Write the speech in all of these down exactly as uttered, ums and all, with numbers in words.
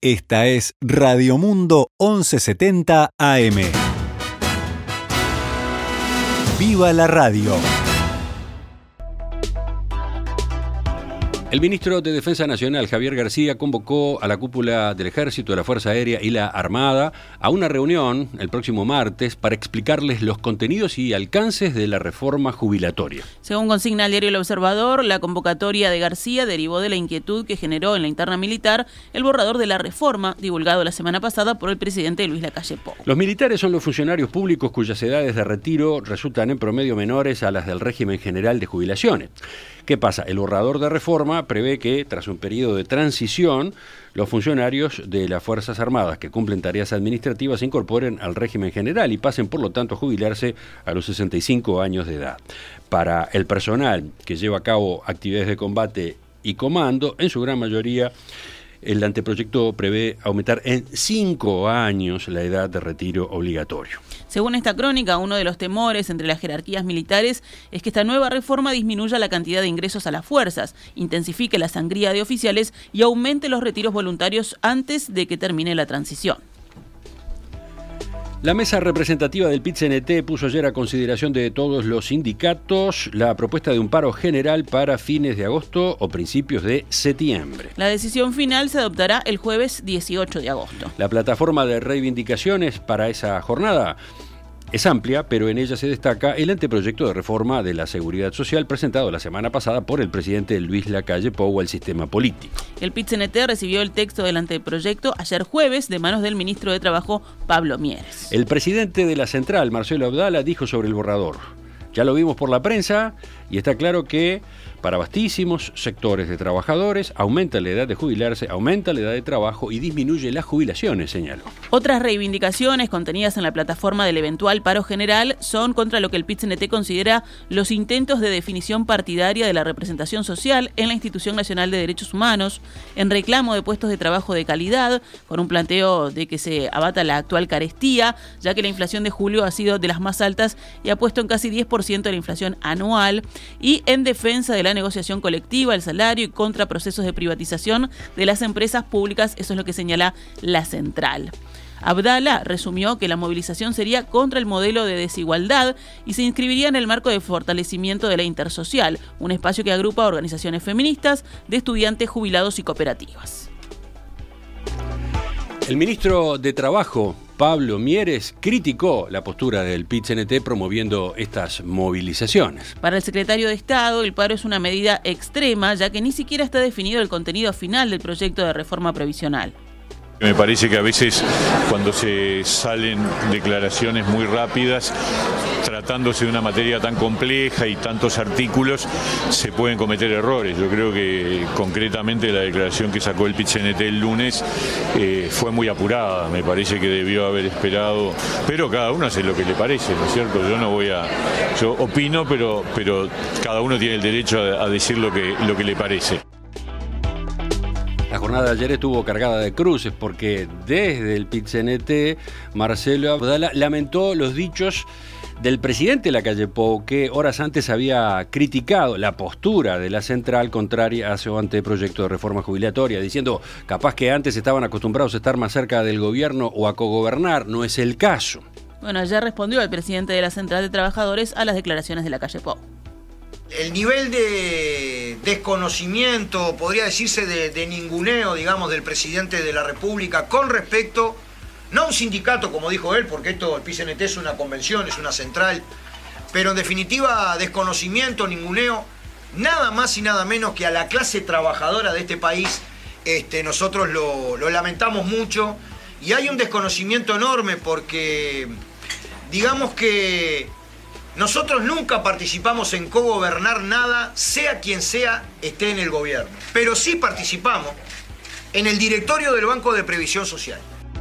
Esta es Radio Mundo once setenta A M. ¡Viva la radio! El ministro de Defensa Nacional, Javier García, convocó a la cúpula del Ejército, de la Fuerza Aérea y la Armada a una reunión el próximo martes para explicarles los contenidos y alcances de la reforma jubilatoria. Según consigna el diario El Observador, la convocatoria de García derivó de la inquietud que generó en la interna militar el borrador de la reforma divulgado la semana pasada por el presidente Luis Lacalle Pou. Los militares son los funcionarios públicos cuyas edades de retiro resultan en promedio menores a las del régimen general de jubilaciones. ¿Qué pasa? El borrador de reforma prevé que, tras un periodo de transición, los funcionarios de las Fuerzas Armadas que cumplen tareas administrativas se incorporen al régimen general y pasen, por lo tanto, a jubilarse a los sesenta y cinco años de edad. Para el personal que lleva a cabo actividades de combate y comando, en su gran mayoría, el anteproyecto prevé aumentar en cinco años la edad de retiro obligatorio. Según esta crónica, uno de los temores entre las jerarquías militares es que esta nueva reforma disminuya la cantidad de ingresos a las fuerzas, intensifique la sangría de oficiales y aumente los retiros voluntarios antes de que termine la transición. La mesa representativa del P I T C N T puso ayer a consideración de todos los sindicatos la propuesta de un paro general para fines de agosto o principios de septiembre. La decisión final se adoptará el jueves dieciocho de agosto. La plataforma de reivindicaciones para esa jornada es amplia, pero en ella se destaca el anteproyecto de reforma de la Seguridad Social presentado la semana pasada por el presidente Luis Lacalle Pou al sistema político. El P I T C N T recibió el texto del anteproyecto ayer jueves de manos del ministro de Trabajo, Pablo Mieres. El presidente de la central, Marcelo Abdala, dijo sobre el borrador: ya lo vimos por la prensa y está claro que para vastísimos sectores de trabajadores aumenta la edad de jubilarse, aumenta la edad de trabajo y disminuye las jubilaciones, señaló. Otras reivindicaciones contenidas en la plataforma del eventual paro general son contra lo que el P I T C N T considera los intentos de definición partidaria de la representación social en la Institución Nacional de Derechos Humanos, en reclamo de puestos de trabajo de calidad, con un planteo de que se abata la actual carestía, ya que la inflación de julio ha sido de las más altas y ha puesto en casi diez por ciento de la inflación anual, y en defensa de la negociación colectiva, el salario y contra procesos de privatización de las empresas públicas. Eso es lo que señala la central. Abdala resumió que la movilización sería contra el modelo de desigualdad y se inscribiría en el marco de fortalecimiento de la Intersocial, un espacio que agrupa organizaciones feministas, de estudiantes, jubilados y cooperativas. El ministro de Trabajo, Pablo Mieres, criticó la postura del P I T C N T promoviendo estas movilizaciones. Para el secretario de Estado, el paro es una medida extrema, ya que ni siquiera está definido el contenido final del proyecto de reforma previsional. Me parece que a veces cuando se salen declaraciones muy rápidas, tratándose de una materia tan compleja y tantos artículos, se pueden cometer errores. Yo creo que concretamente la declaración que sacó el P I T C N T el lunes eh, fue muy apurada. Me parece que debió haber esperado, pero cada uno hace lo que le parece, ¿no es cierto? Yo no voy a, yo opino, pero, pero cada uno tiene el derecho a, a decir lo que, lo que le parece. La jornada de ayer estuvo cargada de cruces porque desde el P I T C N T, Marcelo Abdala lamentó los dichos del presidente Lacalle Pou, que horas antes había criticado la postura de la central contraria a su anteproyecto de reforma jubilatoria, diciendo capaz que antes estaban acostumbrados a estar más cerca del gobierno o a cogobernar. No es el caso. Bueno, ayer respondió el presidente de la Central de Trabajadores a las declaraciones de Lacalle Pou. El nivel de desconocimiento, podría decirse de, de ninguneo, digamos, del presidente de la República con respecto, no a un sindicato, como dijo él, porque esto, el P I C N T es una convención, es una central, pero en definitiva, desconocimiento, ninguneo, nada más y nada menos que a la clase trabajadora de este país. Este, nosotros lo, lo lamentamos mucho y hay un desconocimiento enorme porque, digamos que nosotros nunca participamos en cogobernar nada, sea quien sea esté en el gobierno. Pero sí participamos en el directorio del Banco de Previsión Social.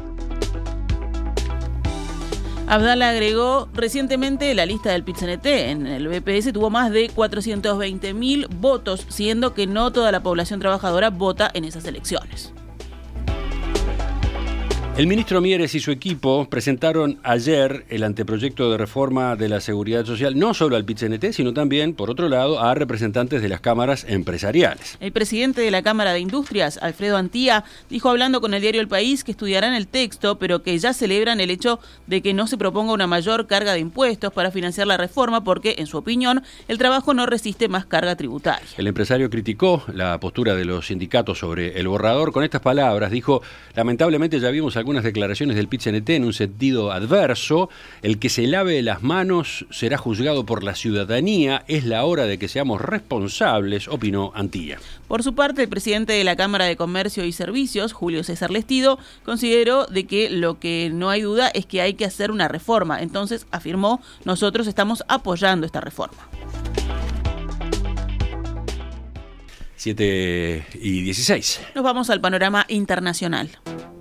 Abdala agregó, recientemente la lista del P I T C N T en el B P S tuvo más de cuatrocientos veinte mil votos, siendo que no toda la población trabajadora vota en esas elecciones. El ministro Mieres y su equipo presentaron ayer el anteproyecto de reforma de la Seguridad Social, no solo al Pit-C N T, sino también, por otro lado, a representantes de las cámaras empresariales. El presidente de la Cámara de Industrias, Alfredo Antía, dijo hablando con el diario El País que estudiarán el texto, pero que ya celebran el hecho de que no se proponga una mayor carga de impuestos para financiar la reforma porque, en su opinión, el trabajo no resiste más carga tributaria. El empresario criticó la postura de los sindicatos sobre el borrador. Con estas palabras dijo: lamentablemente ya vimos algunas declaraciones del Pit-C N T en un sentido adverso. El que se lave las manos será juzgado por la ciudadanía. Es la hora de que seamos responsables, opinó Antía. Por su parte, el presidente de la Cámara de Comercio y Servicios, Julio César Lestido, consideró de que lo que no hay duda es que hay que hacer una reforma. Entonces, afirmó, nosotros estamos apoyando esta reforma. siete y dieciséis. Nos vamos al panorama internacional.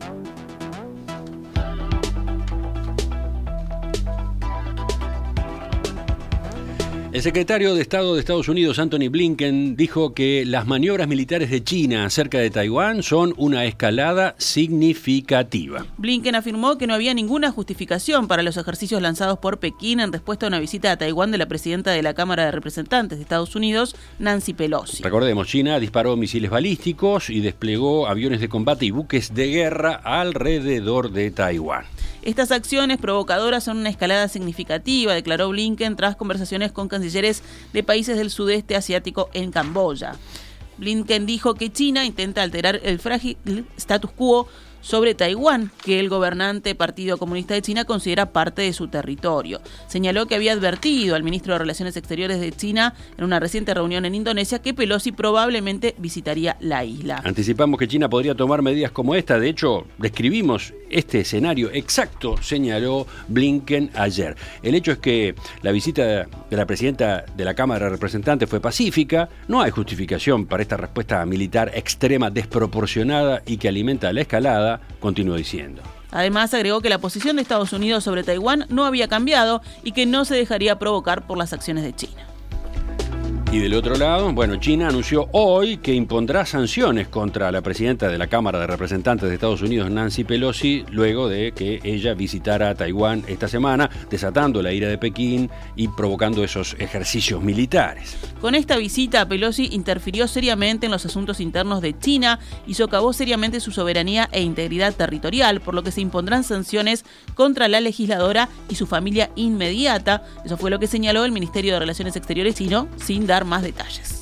El secretario de Estado de Estados Unidos, Antony Blinken, dijo que las maniobras militares de China cerca de Taiwán son una escalada significativa. Blinken afirmó que no había ninguna justificación para los ejercicios lanzados por Pekín en respuesta a una visita a Taiwán de la presidenta de la Cámara de Representantes de Estados Unidos, Nancy Pelosi. Recordemos, China disparó misiles balísticos y desplegó aviones de combate y buques de guerra alrededor de Taiwán. Estas acciones provocadoras son una escalada significativa, declaró Blinken tras conversaciones con cancilleres de países del sudeste asiático en Camboya. Blinken dijo que China intenta alterar el frágil status quo sobre Taiwán, que el gobernante Partido Comunista de China considera parte de su territorio. Señaló que había advertido al ministro de Relaciones Exteriores de China en una reciente reunión en Indonesia que Pelosi probablemente visitaría la isla. Anticipamos que China podría tomar medidas como esta. De hecho, describimos este escenario exacto, señaló Blinken ayer. El hecho es que la visita de la presidenta de la Cámara de Representantes fue pacífica. No hay justificación para esta respuesta militar extrema, desproporcionada y que alimenta la escalada, continuó diciendo. Además, agregó que la posición de Estados Unidos sobre Taiwán no había cambiado y que no se dejaría provocar por las acciones de China. Y del otro lado, bueno, China anunció hoy que impondrá sanciones contra la presidenta de la Cámara de Representantes de Estados Unidos, Nancy Pelosi, luego de que ella visitara Taiwán esta semana, desatando la ira de Pekín y provocando esos ejercicios militares. Con esta visita, Pelosi interfirió seriamente en los asuntos internos de China y socavó seriamente su soberanía e integridad territorial, por lo que se impondrán sanciones contra la legisladora y su familia inmediata. Eso fue lo que señaló el Ministerio de Relaciones Exteriores chino, sin dar más detalles.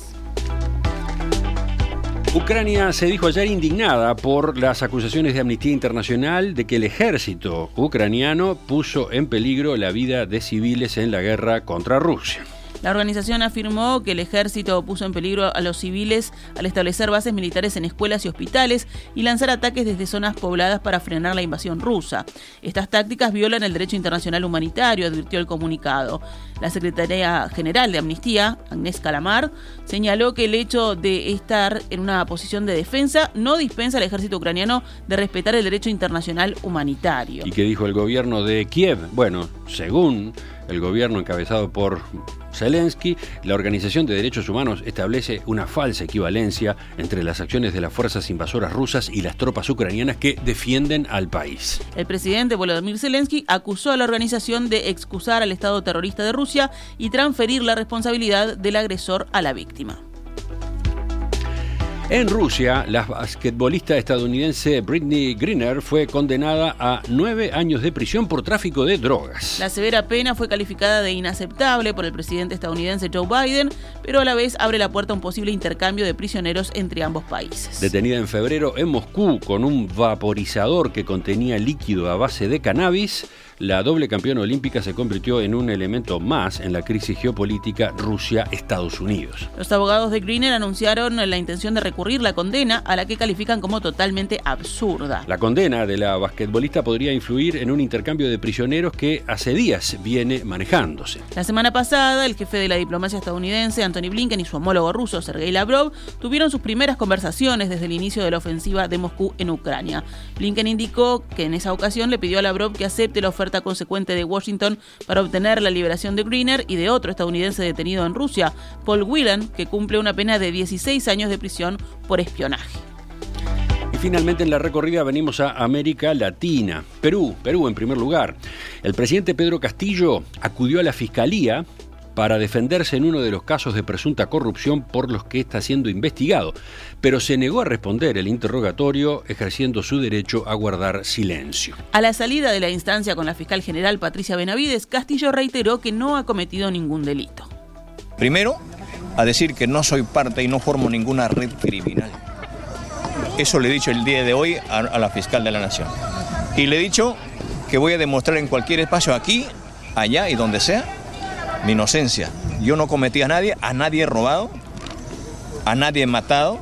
Ucrania se dijo ayer indignada por las acusaciones de Amnistía Internacional de que el ejército ucraniano puso en peligro la vida de civiles en la guerra contra Rusia. La organización afirmó que el ejército puso en peligro a los civiles al establecer bases militares en escuelas y hospitales y lanzar ataques desde zonas pobladas para frenar la invasión rusa. Estas tácticas violan el derecho internacional humanitario, advirtió el comunicado. La secretaria general de Amnistía, Agnès Calamard, señaló que el hecho de estar en una posición de defensa no dispensa al ejército ucraniano de respetar el derecho internacional humanitario. ¿Y qué dijo el gobierno de Kiev? Bueno, según el gobierno encabezado por Zelensky, la Organización de Derechos Humanos establece una falsa equivalencia entre las acciones de las fuerzas invasoras rusas y las tropas ucranianas que defienden al país. El presidente Volodymyr Zelensky acusó a la organización de excusar al Estado terrorista de Rusia y transferir la responsabilidad del agresor a la víctima. En Rusia, la basquetbolista estadounidense Brittney Griner fue condenada a nueve años de prisión por tráfico de drogas. La severa pena fue calificada de inaceptable por el presidente estadounidense Joe Biden, pero a la vez abre la puerta a un posible intercambio de prisioneros entre ambos países. Detenida en febrero en Moscú con un vaporizador que contenía líquido a base de cannabis, la doble campeona olímpica se convirtió en un elemento más en la crisis geopolítica Rusia-Estados Unidos. Los abogados de Griner anunciaron la intención de recurrir la condena, a la que califican como totalmente absurda. La condena de la basquetbolista podría influir en un intercambio de prisioneros que hace días viene manejándose. La semana pasada, el jefe de la diplomacia estadounidense, Antony Blinken, y su homólogo ruso, Sergei Lavrov, tuvieron sus primeras conversaciones desde el inicio de la ofensiva de Moscú en Ucrania. Blinken indicó que en esa ocasión le pidió a Lavrov que acepte la oferta consecuente de Washington para obtener la liberación de Griner y de otro estadounidense detenido en Rusia, Paul Whelan, que cumple una pena de dieciséis años de prisión por espionaje. Y finalmente en la recorrida venimos a América Latina. Perú, Perú en primer lugar. El presidente Pedro Castillo acudió a la Fiscalía para defenderse en uno de los casos de presunta corrupción por los que está siendo investigado, pero se negó a responder el interrogatorio, ejerciendo su derecho a guardar silencio. A la salida de la instancia con la fiscal general Patricia Benavides, Castillo reiteró que no ha cometido ningún delito. Primero, a decir que no soy parte y no formo ninguna red criminal. Eso le he dicho el día de hoy a, a la fiscal de la Nación. Y le he dicho que voy a demostrar en cualquier espacio, aquí, allá y donde sea, mi inocencia. Yo no cometí a nadie, a nadie he robado, a nadie he matado.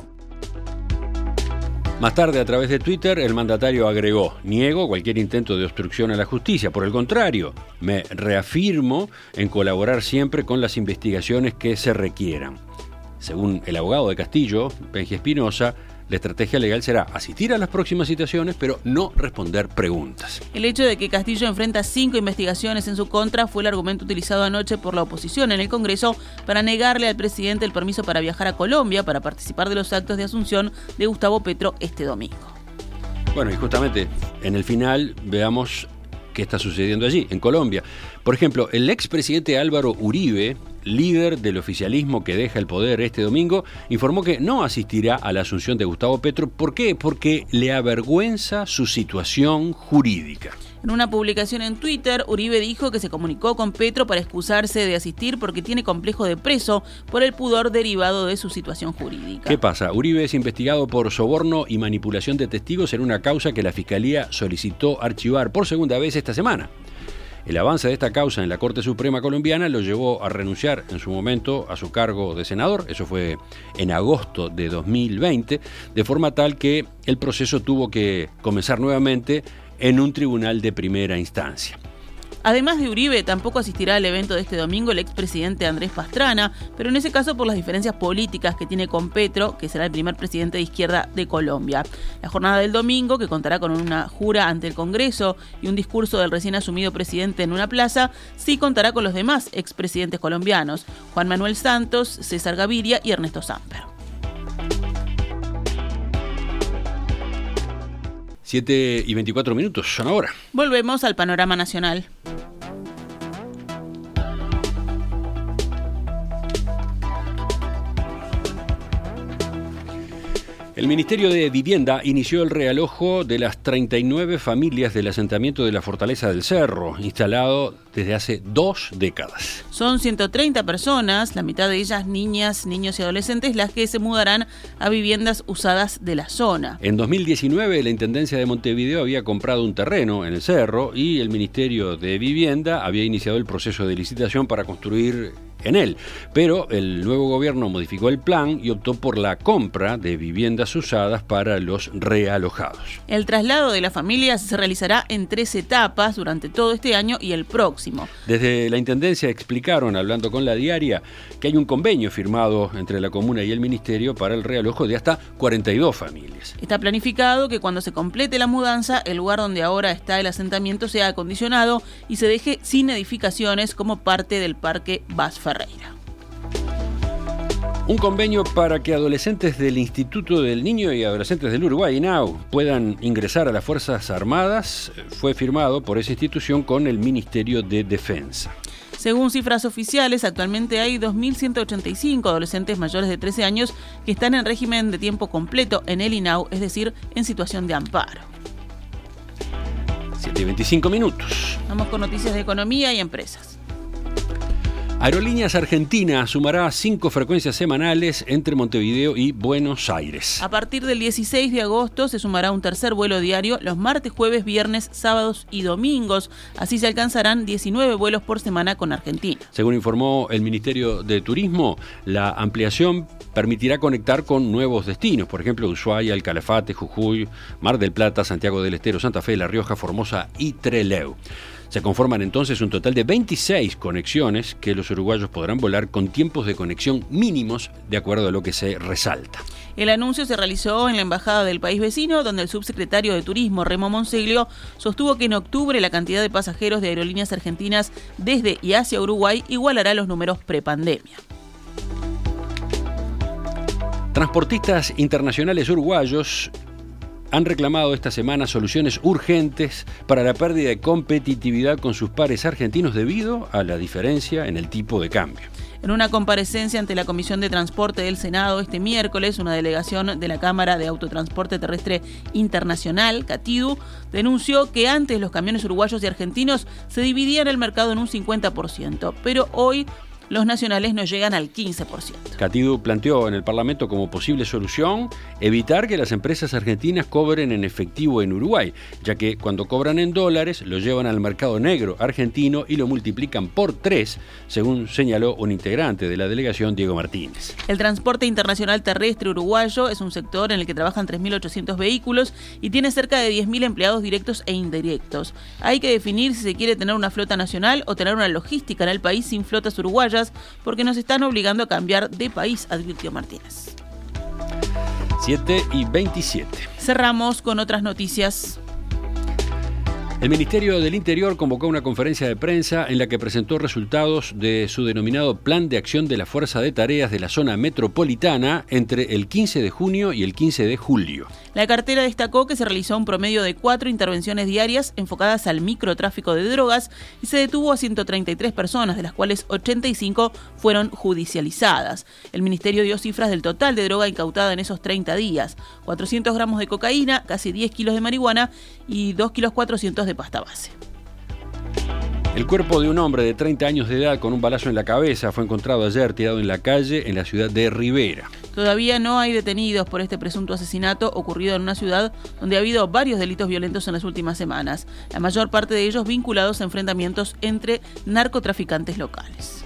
Más tarde, a través de Twitter, el mandatario agregó: niego cualquier intento de obstrucción a la justicia. Por el contrario, me reafirmo en colaborar siempre con las investigaciones que se requieran. Según el abogado de Castillo, Benji Espinosa, la estrategia legal será asistir a las próximas citaciones, pero no responder preguntas. El hecho de que Castillo enfrenta cinco investigaciones en su contra fue el argumento utilizado anoche por la oposición en el Congreso para negarle al presidente el permiso para viajar a Colombia para participar de los actos de asunción de Gustavo Petro este domingo. Bueno, y justamente en el final veamos qué está sucediendo allí, en Colombia. Por ejemplo, el expresidente Álvaro Uribe, líder del oficialismo que deja el poder este domingo, informó que no asistirá a la asunción de Gustavo Petro. ¿Por qué? Porque le avergüenza su situación jurídica. En una publicación en Twitter, Uribe dijo que se comunicó con Petro para excusarse de asistir porque tiene complejo de preso por el pudor derivado de su situación jurídica. ¿Qué pasa? Uribe es investigado por soborno y manipulación de testigos en una causa que la Fiscalía solicitó archivar por segunda vez esta semana. El avance de esta causa en la Corte Suprema colombiana lo llevó a renunciar en su momento a su cargo de senador, eso fue en agosto de dos mil veinte, de forma tal que el proceso tuvo que comenzar nuevamente en un tribunal de primera instancia. Además de Uribe, tampoco asistirá al evento de este domingo el expresidente Andrés Pastrana, pero en ese caso por las diferencias políticas que tiene con Petro, que será el primer presidente de izquierda de Colombia. La jornada del domingo, que contará con una jura ante el Congreso y un discurso del recién asumido presidente en una plaza, sí contará con los demás expresidentes colombianos, Juan Manuel Santos, César Gaviria y Ernesto Samper. siete y veinticuatro minutos son ahora. Volvemos al panorama nacional. El Ministerio de Vivienda inició el realojo de las treinta y nueve familias del asentamiento de la Fortaleza del Cerro, instalado desde hace dos décadas. Son ciento treinta personas, la mitad de ellas niñas, niños y adolescentes, las que se mudarán a viviendas usadas de la zona. En dos mil diecinueve, la Intendencia de Montevideo había comprado un terreno en el cerro y el Ministerio de Vivienda había iniciado el proceso de licitación para construir en él, pero el nuevo gobierno modificó el plan y optó por la compra de viviendas usadas para los realojados. El traslado de las familias se realizará en tres etapas durante todo este año y el próximo. Desde la Intendencia explicaron, hablando con La Diaria, que hay un convenio firmado entre la comuna y el Ministerio para el realojo de hasta cuarenta y dos familias. Está planificado que cuando se complete la mudanza, el lugar donde ahora está el asentamiento sea acondicionado y se deje sin edificaciones como parte del Parque Vaz Ferreira. Un convenio para que adolescentes del Instituto del Niño y Adolescentes del Uruguay, I N A U, puedan ingresar a las Fuerzas Armadas fue firmado por esa institución con el Ministerio de Defensa. Según cifras oficiales, actualmente hay dos mil ciento ochenta y cinco adolescentes mayores de trece años que están en régimen de tiempo completo en el I N A U, es decir, en situación de amparo. siete y veinticinco minutos. Vamos con noticias de economía y empresas. Aerolíneas Argentina sumará cinco frecuencias semanales entre Montevideo y Buenos Aires. A partir del dieciséis de agosto se sumará un tercer vuelo diario los martes, jueves, viernes, sábados y domingos. Así se alcanzarán diecinueve vuelos por semana con Argentina. Según informó el Ministerio de Turismo, la ampliación permitirá conectar con nuevos destinos, por ejemplo, Ushuaia, El Calafate, Jujuy, Mar del Plata, Santiago del Estero, Santa Fe, La Rioja, Formosa y Trelew. Se conforman entonces un total de veintiséis conexiones que los uruguayos podrán volar con tiempos de conexión mínimos de acuerdo a lo que se resalta. El anuncio se realizó en la embajada del país vecino, donde el subsecretario de Turismo, Remo Monseglio, sostuvo que en octubre la cantidad de pasajeros de aerolíneas argentinas desde y hacia Uruguay igualará los números prepandemia. Transportistas internacionales uruguayos han reclamado esta semana soluciones urgentes para la pérdida de competitividad con sus pares argentinos debido a la diferencia en el tipo de cambio. En una comparecencia ante la Comisión de Transporte del Senado este miércoles, una delegación de la Cámara de Autotransporte Terrestre Internacional, CATIDU, denunció que antes los camiones uruguayos y argentinos se dividían el mercado en un cincuenta por ciento, pero hoy los nacionales no llegan al quince por ciento. CATIDU planteó en el Parlamento como posible solución evitar que las empresas argentinas cobren en efectivo en Uruguay, ya que cuando cobran en dólares lo llevan al mercado negro argentino y lo multiplican por tres, según señaló un integrante de la delegación, Diego Martínez. El transporte internacional terrestre uruguayo es un sector en el que trabajan tres mil ochocientos vehículos y tiene cerca de diez mil empleados directos e indirectos. Hay que definir si se quiere tener una flota nacional o tener una logística en el país sin flotas uruguayas, porque nos están obligando a cambiar de país, advirtió Martínez. siete y veintisiete. Cerramos con otras noticias. El Ministerio del Interior convocó una conferencia de prensa en la que presentó resultados de su denominado Plan de Acción de la Fuerza de Tareas de la Zona Metropolitana entre el quince de junio y el quince de julio. La cartera destacó que se realizó un promedio de cuatro intervenciones diarias enfocadas al microtráfico de drogas y se detuvo a ciento treinta y tres personas, de las cuales ochenta y cinco fueron judicializadas. El Ministerio dio cifras del total de droga incautada en esos treinta días: cuatrocientos gramos de cocaína, casi diez kilos de marihuana y dos kilos cuatrocientos de pasta base. El cuerpo de un hombre de treinta años de edad con un balazo en la cabeza fue encontrado ayer tirado en la calle en la ciudad de Rivera. Todavía no hay detenidos por este presunto asesinato ocurrido en una ciudad donde ha habido varios delitos violentos en las últimas semanas, la mayor parte de ellos vinculados a enfrentamientos entre narcotraficantes locales.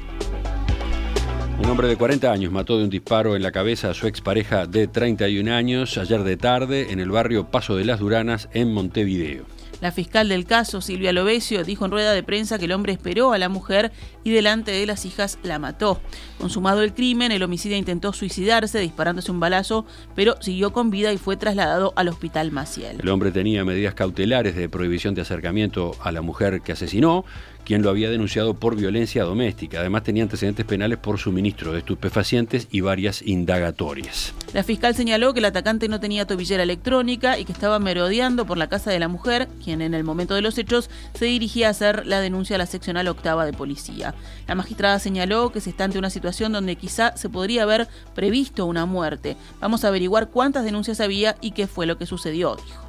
Un hombre de cuarenta años mató de un disparo en la cabeza a su expareja de treinta y un años ayer de tarde en el barrio Paso de las Duranas, en Montevideo. La fiscal del caso, Silvia Lovesio, dijo en rueda de prensa que el hombre esperó a la mujer y delante de las hijas la mató. Consumado el crimen, el homicida intentó suicidarse disparándose un balazo, pero siguió con vida y fue trasladado al Hospital Maciel. El hombre tenía medidas cautelares de prohibición de acercamiento a la mujer que asesinó, quien lo había denunciado por violencia doméstica. Además tenía antecedentes penales por suministro de estupefacientes y varias indagatorias. La fiscal señaló que el atacante no tenía tobillera electrónica y que estaba merodeando por la casa de la mujer, quien en el momento de los hechos se dirigía a hacer la denuncia a la seccional octava de policía. La magistrada señaló que se está ante una situación donde quizá se podría haber previsto una muerte. Vamos a averiguar cuántas denuncias había y qué fue lo que sucedió, dijo.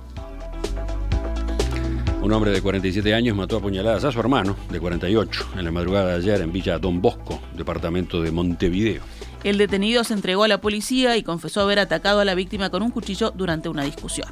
Un hombre de cuarenta y siete años mató a puñaladas a su hermano, de cuarenta y ocho, en la madrugada de ayer en Villa Don Bosco, departamento de Montevideo. El detenido se entregó a la policía y confesó haber atacado a la víctima con un cuchillo durante una discusión.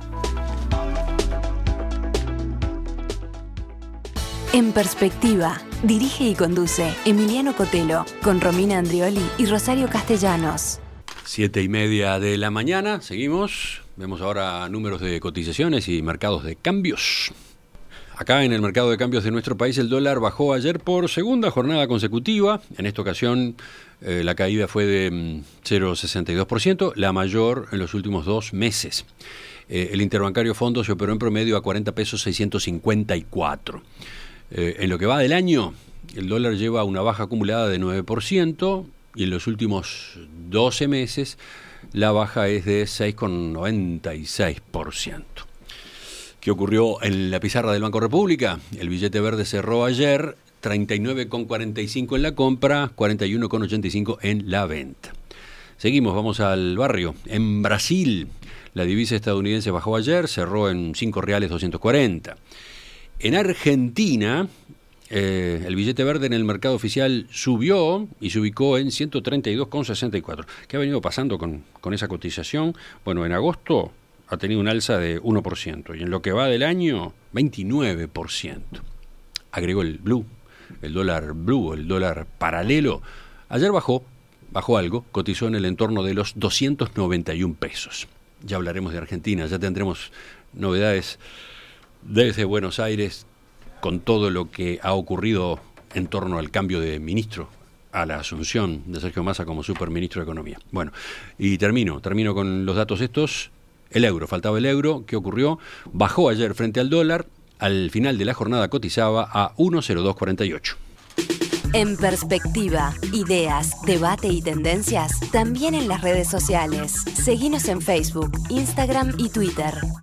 En Perspectiva, dirige y conduce Emiliano Cotelo, con Romina Andrioli y Rosario Castellanos. Siete y media de la mañana, seguimos. Vemos ahora números de cotizaciones y mercados de cambios. Acá en el mercado de cambios de nuestro país el dólar bajó ayer por segunda jornada consecutiva. En esta ocasión eh, la caída fue de cero coma sesenta y dos por ciento, la mayor en los últimos dos meses. Eh, el interbancario fondo se operó en promedio a cuarenta pesos seiscientos cincuenta y cuatro. Eh, en lo que va del año, el dólar lleva una baja acumulada de nueve por ciento y en los últimos doce meses la baja es de seis coma noventa y seis por ciento. ¿Qué ocurrió en la pizarra del Banco República? El billete verde cerró ayer treinta y nueve coma cuarenta y cinco en la compra, cuarenta y uno coma ochenta y cinco en la venta. Seguimos, vamos al barrio. En Brasil, la divisa estadounidense bajó ayer, cerró en cinco reales doscientos cuarenta. En Argentina, eh, el billete verde en el mercado oficial subió y se ubicó en ciento treinta y dos coma sesenta y cuatro. ¿Qué ha venido pasando con, con esa cotización? Bueno, en agosto ha tenido un alza de uno por ciento y en lo que va del año, veintinueve por ciento. Agregó el blue, el dólar blue, el dólar paralelo. Ayer bajó, bajó algo, cotizó en el entorno de los doscientos noventa y un pesos. Ya hablaremos de Argentina, ya tendremos novedades desde Buenos Aires con todo lo que ha ocurrido en torno al cambio de ministro, a la asunción de Sergio Massa como superministro de Economía. Bueno, y termino, termino con los datos estos. El euro, faltaba el euro. ¿Qué ocurrió? Bajó ayer frente al dólar. Al final de la jornada cotizaba a uno coma cero dos cuarenta y ocho. En Perspectiva, ideas, debate y tendencias, también en las redes sociales. Seguinos en Facebook, Instagram y Twitter.